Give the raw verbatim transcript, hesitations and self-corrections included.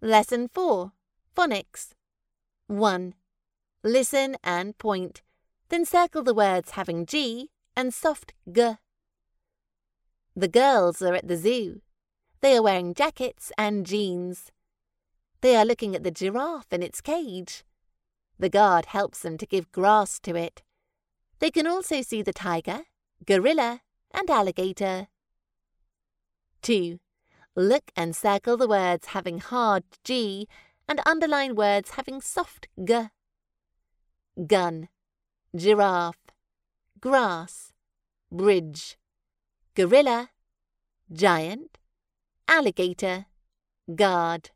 Lesson four. Phonics. one. Listen and point. Then circle the words having G and soft G. The girls are at the zoo. They are wearing jackets and jeans. They are looking at the giraffe in its cage. The guard helps them to give grass to it. They can also see the tiger, gorilla, and alligator. two. Look and circle the words having hard G and underline words having soft G. Gun, giraffe, grass, bridge, gorilla, giant, alligator, guard.